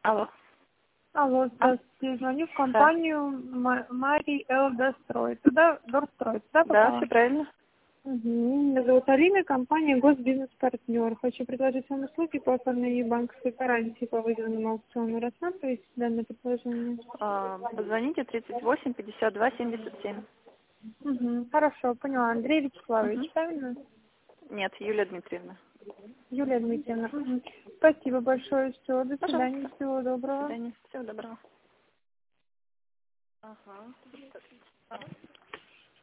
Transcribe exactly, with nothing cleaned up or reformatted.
Алло. Алло, здравствуйте. Звоню в компанию Ма- Мари Эл Дострой. Туда Дорстрой. Туда Да, попала? все правильно. Угу. Меня зовут Алина, компания Госбизнес-партнер. Хочу предложить вам услуги по оформлению банковской гарантии по выигранному аукциону. Рассматриваете данное предложение? А, позвоните тридцать восемь пятьдесят два семьдесят семь. Угу. Хорошо, поняла. Андрей Угу. Вячеславович, правильно? Нет, Юлия Дмитриевна. Юлия Дмитриевна. Угу. Спасибо большое. Все, до свидания. Пожалуйста. Всего До доброго. свидания. Всего доброго. Ага.